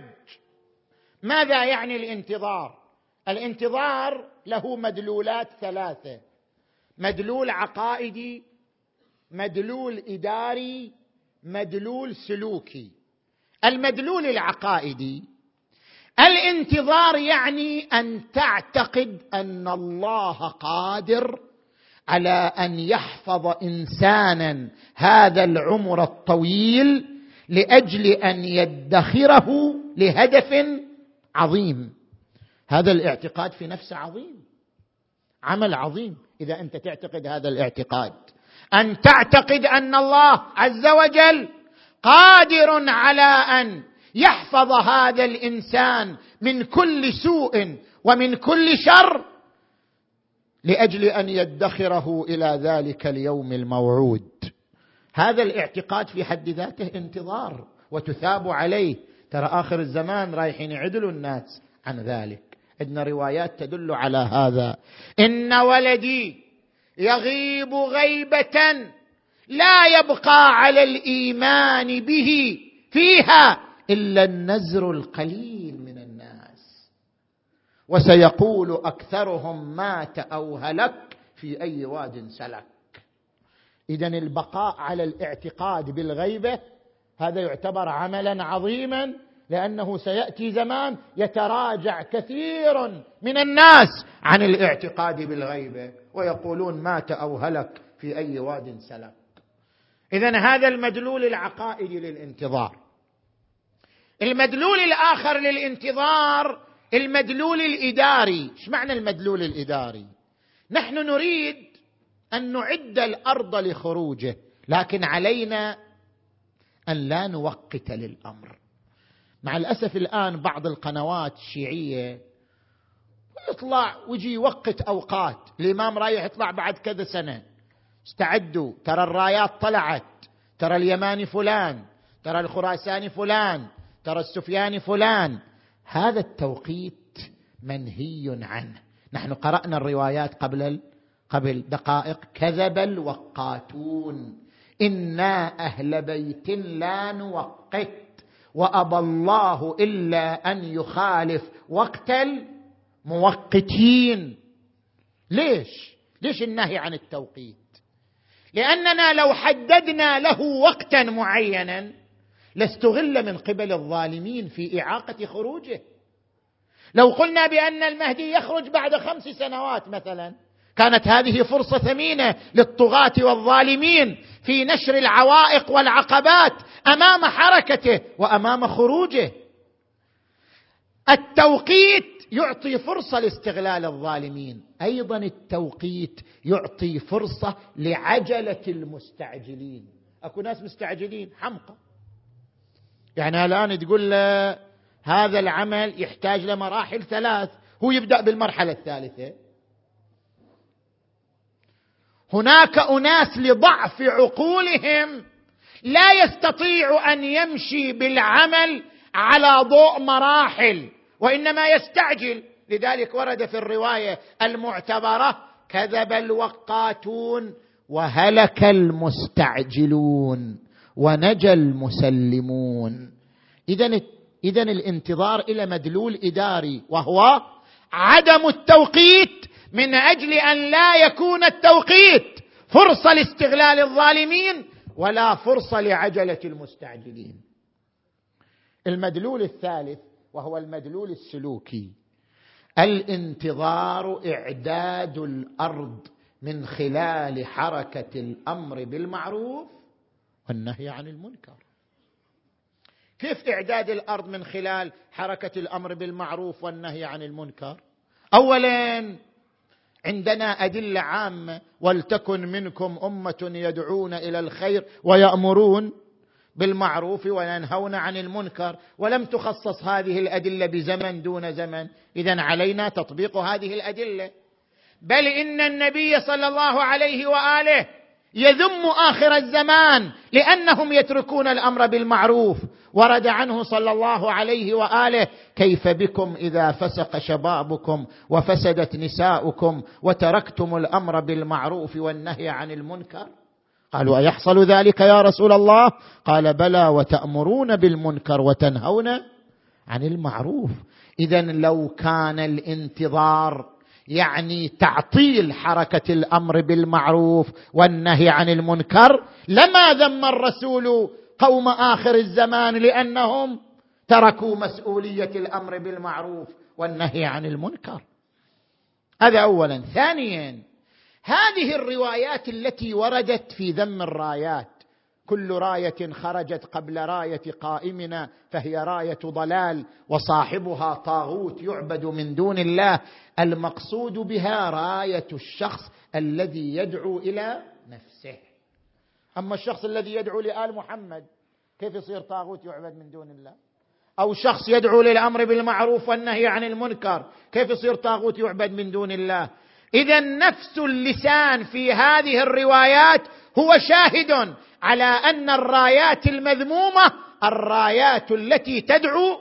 ماذا يعني الانتظار؟ الانتظار له مدلولات ثلاثة: مدلول عقائدي، مدلول إداري، مدلول سلوكي. المدلول العقائدي: الانتظار يعني أن تعتقد أن الله قادر على أن يحفظ إنسانا هذا العمر الطويل لأجل أن يدخره لهدف عظيم. هذا الاعتقاد في نفسه عظيم، عمل عظيم. إذا أنت تعتقد هذا الاعتقاد، أن تعتقد أن الله عز وجل قادر على أن يحفظ هذا الإنسان من كل سوء ومن كل شر لأجل أن يدخره إلى ذلك اليوم الموعود، هذا الاعتقاد في حد ذاته انتظار وتثاب عليه. ترى آخر الزمان رايحين يعدلوا الناس عن ذلك، عندنا روايات تدل على هذا: إن ولدي يغيب غيبة لا يبقى على الإيمان به فيها إلا النزر القليل من الناس، وسيقول أكثرهم مات أو هلك في أي واد سلك. إذن البقاء على الاعتقاد بالغيبة هذا يعتبر عملا عظيما، لأنه سيأتي زمان يتراجع كثير من الناس عن الاعتقاد بالغيبة ويقولون مات أو هلك في أي واد سلك. إذن هذا المدلول العقائدي للانتظار. المدلول الآخر للانتظار المدلول الإداري. إيش معنى المدلول الإداري؟ نحن نريد أن نعد الأرض لخروجه، لكن علينا أن لا نوقت للأمر. مع الأسف الآن بعض القنوات الشيعية ويطلع ويجي وقت أوقات الإمام رايح يطلع بعد كذا سنة، استعدوا ترى الرايات طلعت، ترى اليماني فلان، ترى الخراساني فلان، ترى السفياني فلان. هذا التوقيت منهي عنه. نحن قرأنا الروايات قبل دقائق: كذب الوقاتون، إنا أهل بيت لا نوقت وأبى الله إلا أن يخالف وقت الموقتين. ليش النهي عن التوقيت؟ لأننا لو حددنا له وقتا معينا لاستغل من قبل الظالمين في إعاقة خروجه. لو قلنا بأن المهدي يخرج بعد 5 سنوات مثلا، كانت هذه فرصة ثمينة للطغاة والظالمين في نشر العوائق والعقبات أمام حركته وأمام خروجه. التوقيت يعطي فرصة لاستغلال الظالمين، أيضا التوقيت يعطي فرصة لعجلة المستعجلين. أكو ناس مستعجلين حمقى، يعني الآن تقول له هذا العمل يحتاج لمراحل 3، هو يبدأ بالمرحلة الثالثة. هناك أناس لضعف عقولهم لا يستطيع أن يمشي بالعمل على ضوء مراحل، وإنما يستعجل. لذلك ورد في الرواية المعتبرة: كذب الوقاتون وهلك المستعجلون ونجى المسلمون. إذن الانتظار إلى مدلول إداري، وهو عدم التوقيت، من أجل أن لا يكون التوقيت فرصة لاستغلال الظالمين ولا فرصة لعجلة المستعجلين. المدلول الثالث وهو المدلول السلوكي: الانتظار إعداد الأرض من خلال حركة الأمر بالمعروف والنهي عن المنكر. كيف إعداد الأرض من خلال حركة الأمر بالمعروف والنهي عن المنكر؟ أولا، عندنا أدلة عامة: ولتكن منكم أمة يدعون إلى الخير ويأمرون بالمعروف وينهون عن المنكر. ولم تخصص هذه الأدلة بزمن دون زمن، إذن علينا تطبيق هذه الأدلة. بل إن النبي صلى الله عليه وآله يذم آخر الزمان لأنهم يتركون الأمر بالمعروف. ورد عنه صلى الله عليه وآله: كيف بكم إذا فسق شبابكم وفسدت نساؤكم وتركتم الأمر بالمعروف والنهي عن المنكر؟ قالوا: أيحصل ذلك يا رسول الله؟ قال: بلى، وتأمرون بالمنكر وتنهون عن المعروف. إذن لو كان الانتظار يعني تعطيل حركة الأمر بالمعروف والنهي عن المنكر، لما ذم الرسول قوم آخر الزمان لأنهم تركوا مسؤولية الأمر بالمعروف والنهي عن المنكر. هذا أولا. ثانيا، هذه الروايات التي وردت في ذم الرايات: كل راية خرجت قبل راية قائمنا فهي راية ضلال وصاحبها طاغوت يعبد من دون الله، المقصود بها راية الشخص الذي يدعو إلى نفسه. أما الشخص الذي يدعو لآل محمد كيف يصير طاغوت يعبد من دون الله؟ أو شخص يدعو للأمر بالمعروف والنهي عن المنكر كيف يصير طاغوت يعبد من دون الله؟ إذن نفس اللسان في هذه الروايات هو شاهد على أن الرايات المذمومة الرايات التي تدعو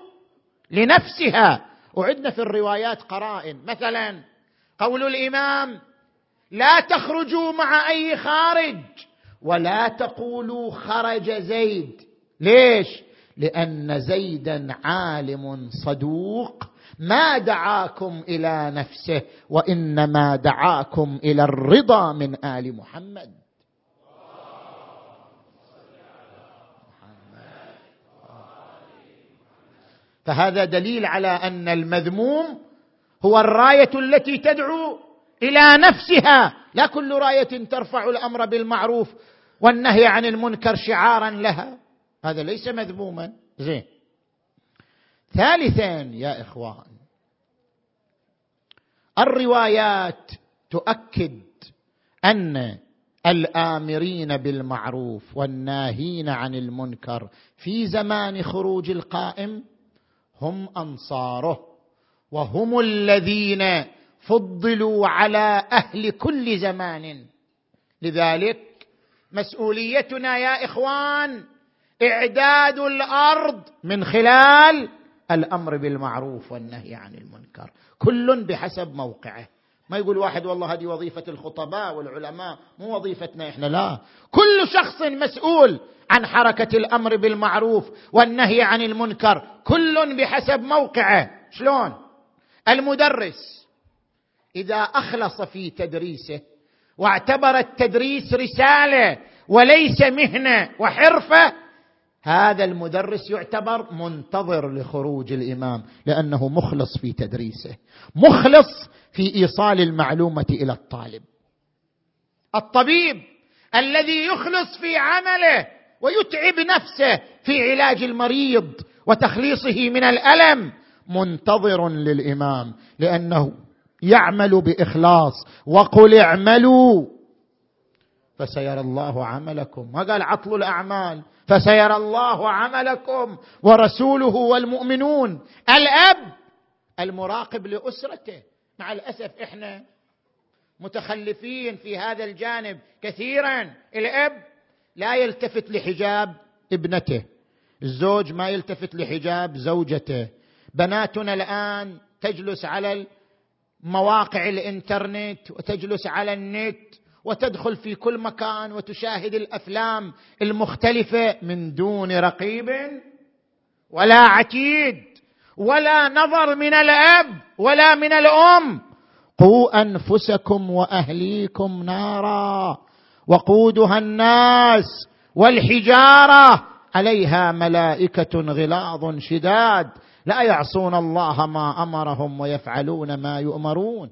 لنفسها. وعندنا في الروايات قرائن، مثلا قول الإمام: لا تخرجوا مع أي خارج ولا تقولوا خرج زيد. ليش؟ لأن زيدا عالم صدوق ما دعاكم إلى نفسه وإنما دعاكم إلى الرضا من آل محمد. فهذا دليل على أن المذموم هو الراية التي تدعو إلى نفسها، لا كل راية ترفع الأمر بالمعروف والنهي عن المنكر شعارا لها، هذا ليس مذموما. زين. ثالثا يا إخوان، الروايات تؤكد أن الآمرين بالمعروف والناهين عن المنكر في زمان خروج القائم هم أنصاره، وهم الذين فضلوا على أهل كل زمان. لذلك مسؤوليتنا يا إخوان إعداد الأرض من خلال الأمر بالمعروف والنهي عن المنكر، كل بحسب موقعه. ما يقول واحد والله هذه وظيفة الخطباء والعلماء، مو وظيفتنا إحنا، لا، كل شخص مسؤول عن حركة الأمر بالمعروف والنهي عن المنكر، كل بحسب موقعه. شلون؟ المدرس إذا أخلص في تدريسه واعتبر التدريس رسالة وليس مهنة وحرفة، هذا المدرس يعتبر منتظر لخروج الإمام، لأنه مخلص في تدريسه، مخلص في إيصال المعلومة إلى الطالب. الطبيب الذي يخلص في عمله ويتعب نفسه في علاج المريض وتخليصه من الألم منتظر للإمام، لأنه يعمل بإخلاص. وقل اعملوا فسيرى الله عملكم، ما قال عطلوا الأعمال، فسيرى الله عملكم ورسوله والمؤمنون. الأب المراقب لأسرته، مع الأسف إحنا متخلفين في هذا الجانب كثيرا. الأب لا يلتفت لحجاب ابنته، الزوج ما يلتفت لحجاب زوجته. بناتنا الآن تجلس على مواقع الإنترنت وتجلس على النت وتدخل في كل مكان وتشاهد الأفلام المختلفة من دون رقيب ولا عتيد ولا نظر من الأب ولا من الأم. قوا أنفسكم وأهليكم نارا وقودها الناس والحجارة عليها ملائكة غلاظ شداد لا يعصون الله ما أمرهم ويفعلون ما يؤمرون.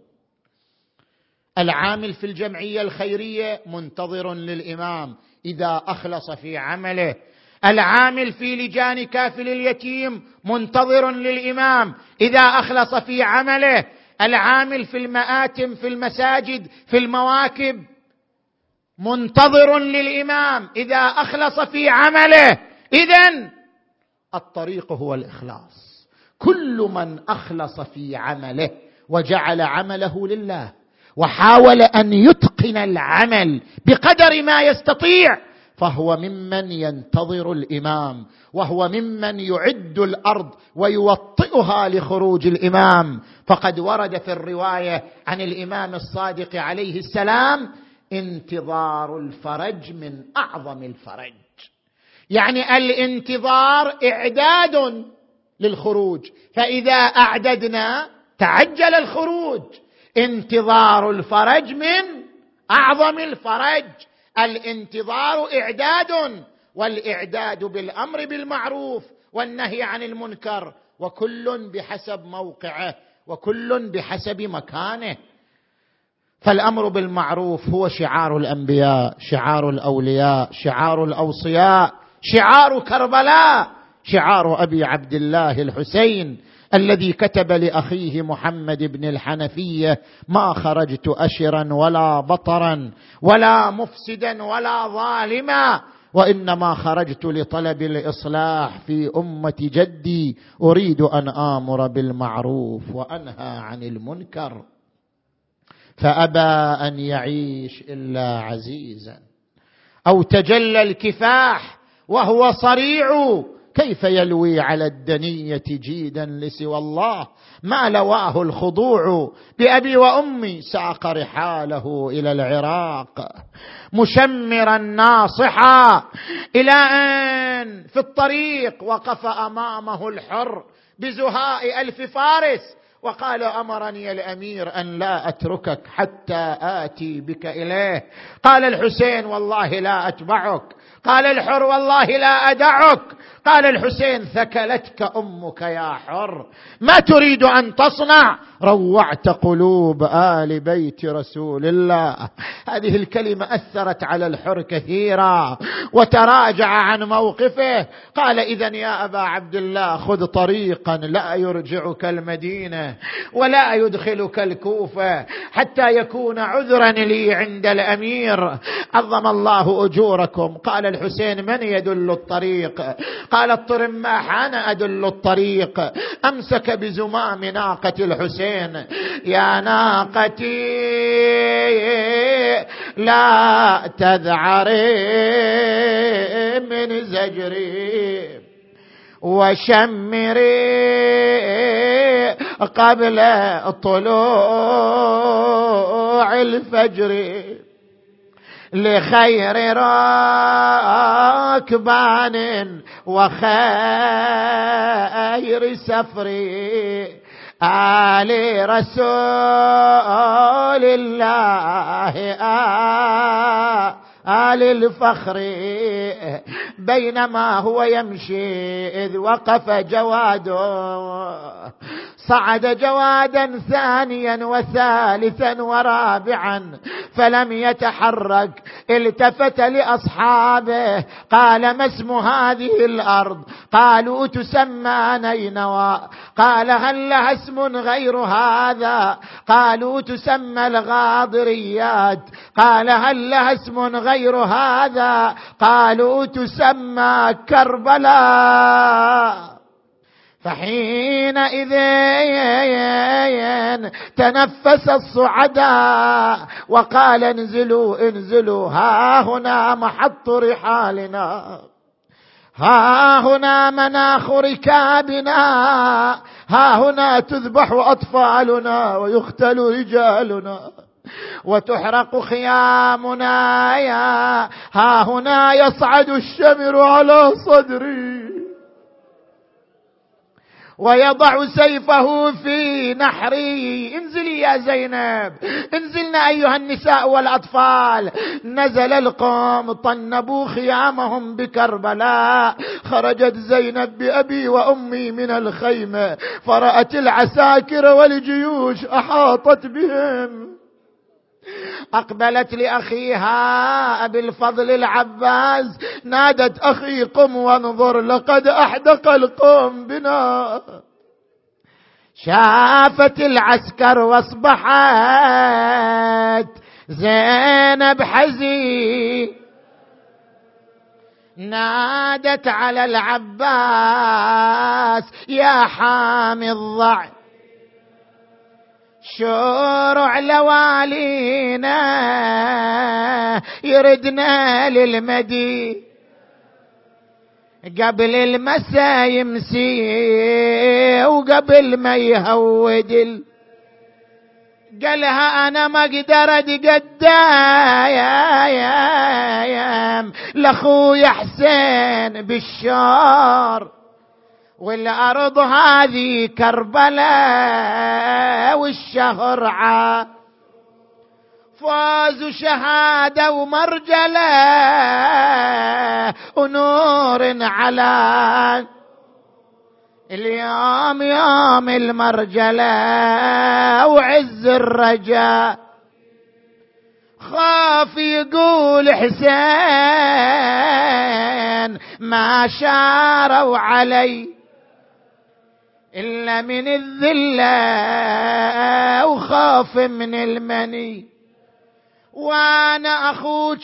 العامل في الجمعية الخيرية منتظر للإمام إذا أخلص في عمله. العامل في لجان كافل اليتيم منتظر للإمام إذا أخلص في عمله. العامل في المآتم، في المساجد، في المواكب منتظر للإمام إذا أخلص في عمله. إذن الطريق هو الإخلاص. كل من أخلص في عمله وجعل عمله لله وحاول أن يتقن العمل بقدر ما يستطيع فهو ممن ينتظر الإمام، وهو ممن يعد الأرض ويوطئها لخروج الإمام. فقد ورد في الرواية عن الإمام الصادق عليه السلام: انتظار الفرج من أعظم الفرج. يعني الانتظار إعداد للخروج، فإذا أعددنا تعجل الخروج. انتظار الفرج من أعظم الفرج. الانتظار إعداد، والإعداد بالأمر بالمعروف والنهي عن المنكر، وكل بحسب موقعه وكل بحسب مكانه. فالأمر بالمعروف هو شعار الأنبياء، شعار الأولياء، شعار الأوصياء، شعار كربلاء، شعار أبي عبد الله الحسين الذي كتب لأخيه محمد بن الحنفية: ما خرجت أشرا ولا بطرا ولا مفسدا ولا ظالما، وإنما خرجت لطلب الإصلاح في أمة جدي، أريد أن آمر بالمعروف وأنهى عن المنكر. فأبى أن يعيش إلا عزيزا، أو تجلى الكفاح وهو صريع، كيف يلوي على الدنية جيدا لسوى الله، ما لواه الخضوع بأبي وأمي، ساق رحاله إلى العراق مشمرا ناصحا، إلى أن في الطريق وقف أمامه الحر بزهاء 1000 فارس وقال: أمرني الأمير أن لا أتركك حتى آتي بك إليه. قال الحسين: والله لا أتبعك. قال الحر: والله لا أدعك. قال الحسين: ثكلتك أمك يا حر، ما تريد أن تصنع؟ روعت قلوب آل بيت رسول الله. هذه الكلمة أثرت على الحر كثيرا وتراجع عن موقفه. قال: إذن يا أبا عبد الله خذ طريقا لا يرجعك المدينة ولا يدخلك الكوفة حتى يكون عذرا لي عند الأمير، عظم الله أجوركم. قال الحسين: من يدل الطريق؟ قال: الطرماح: أنا أدل الطريق. أمسك بزمام ناقة الحسين: يا ناقتي لا تذعري من زجري وشمري قبل طلوع الفجر، لخير راكبان وخير سفري، آل رسول الله آل الفخر. بينما هو يمشي إذ وقف جواد، صعد جوادا ثانيا وثالثا ورابعا فلم يتحرك. التفت لأصحابه قال: ما اسم هذه الأرض؟ قالوا: تسمى نينوى. قال: هل لها اسم غير هذا؟ قالوا: تسمى الغاضريات. قال: هل لها اسم غير هذا؟ قالوا: تسمى كربلاء. فحينئذ تنفس الصعداء وقال: انزلوا انزلوا، ها هنا محط رحالنا، ها هنا مناخ ركابنا، ها هنا تذبح أطفالنا ويقتل رجالنا وتحرق خيامنا، ها هنا يصعد الشمر على صدري ويضع سيفه في نحري. انزلي يا زينب، انزلنا أيها النساء والأطفال. نزل القوم طنبوا خيامهم بكربلاء. خرجت زينب بأبي وأمي من الخيمة فرأت العساكر والجيوش أحاطت بهم. أقبلت لأخيها أبي الفضل العباس، نادت: أخي قم وانظر، لقد أحدق القوم بنا. شافت العسكر واصبحت زينب حزين، نادت على العباس: يا حامي الضع شورع لوالينا يردنا للمدي قبل المسا يمسي وقبل ما يهود. قالها: أنا ما اقدر اتقدم لأخوي حسين بالشار، والأرض هذه كربلاء والشهر فاز شهادة ومرجلة ونور على اليوم يوم المرجلة وعز الرجاء. خاف يقول حسين ما شاروا علي إلا من الذلة وخاف من المني، وانا اخوك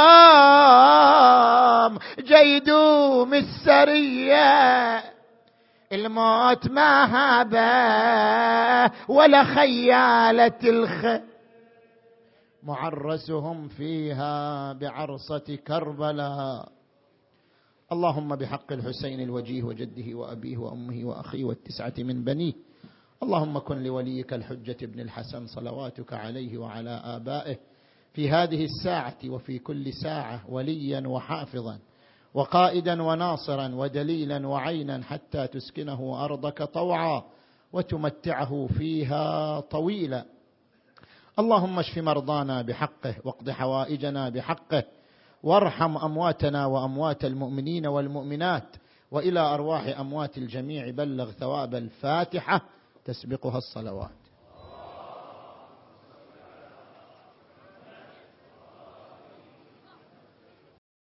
اليوم جيدوم السرية الموت ما هابه ولا خيالة معرسهم فيها بعرصة كربلاء. اللهم بحق الحسين الوجيه وجده وأبيه وأمه وأخيه والتسعة من بنيه، اللهم كن لوليك الحجة ابن الحسن صلواتك عليه وعلى آبائه في هذه الساعة وفي كل ساعة وليا وحافظا وقائدا وناصرا ودليلا وعينا حتى تسكنه أرضك طوعا وتمتعه فيها طويلا. اللهم اشف مرضانا بحقه واقض حوائجنا بحقه وارحم أمواتنا وأموات المؤمنين والمؤمنات، وإلى أرواح أموات الجميع بلغ ثواب الفاتحة تسبقها الصلوات.